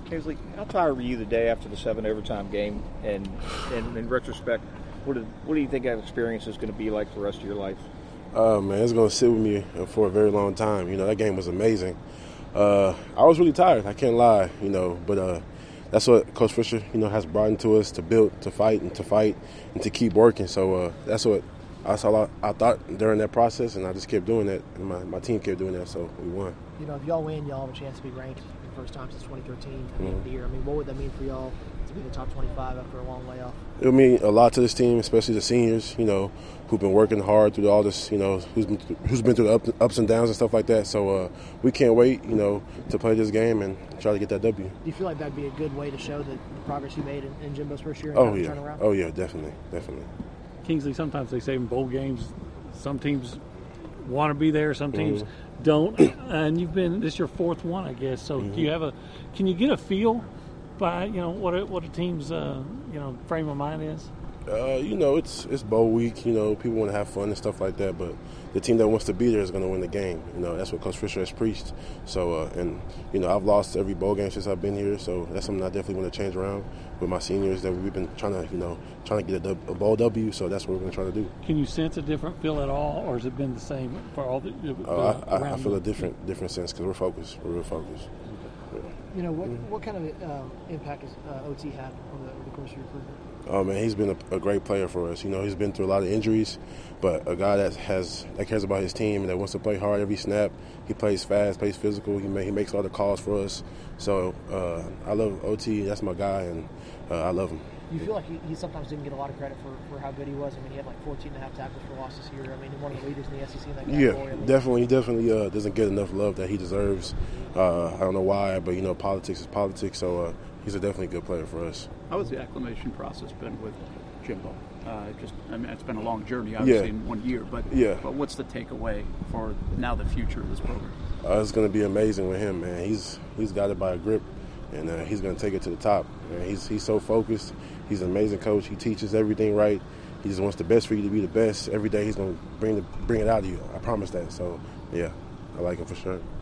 Kingsley, how tired were you the day after the 7 overtime game? And in retrospect, what do you think that experience is going to be like for the rest of your life? Man, it's going to sit with me for a very long time. That game was amazing. I was really tired. I can't lie, but that's what Coach Fisher, has brought into us to build, to fight, and to keep working. So that's all I thought during that process, and I just kept doing that, and my team kept doing that, so we won. If y'all win, y'all have a chance to be ranked for the first time since 2013 at the end of the year. I mean, what would that mean for y'all to be in the top 25 after a long layoff? It would mean a lot to this team, especially the seniors, who've been working hard through all this, who's been through the ups and downs and stuff like that. So we can't wait, to play this game and try to get that W. Do you feel like that'd be a good way to show the progress you made in Jimbo's first year? Oh, yeah. Turnaround? Oh, yeah, definitely. Kingsley, sometimes they say in bowl games, some teams want to be there, some teams don't, and this is your fourth one, I guess. So can you get a feel by what a team's frame of mind is? It's bowl week. People want to have fun and stuff like that, but the team that wants to be there is going to win the game. That's what Coach Fisher has preached. So, I've lost every bowl game since I've been here, so that's something I definitely want to change around with my seniors. That we've been trying to get a bowl W. So that's what we're going to try to do. Can you sense a different feel at all, or has it been the same for all the? I feel a different sense because we're focused. We're real focused. What kind of impact has OT had over the course of your career? Oh, man, he's been a great player for us. He's been through a lot of injuries, but a guy that cares about his team and that wants to play hard every snap. He plays fast, plays physical. He makes all the calls for us. So I love OT. That's my guy, and I love him. You feel like he sometimes didn't get a lot of credit for how good he was? I mean, he had like 14 and a half tackles for loss this year. I mean, one of the leaders in the SEC in that category. Yeah, definitely. He definitely doesn't get enough love that he deserves. I don't know why, but, politics is politics. So he's a definitely good player for us. How has the acclimation process been with Jimbo? It's been a long journey, obviously, in 1 year. But what's the takeaway for now the future of this program? It's going to be amazing with him, man. He's got it by a grip, and he's going to take it to the top. Man, he's so focused. He's an amazing coach. He teaches everything right. He just wants the best for you to be the best. Every day he's going to bring it out of you. I promise that. So, yeah, I like him for sure.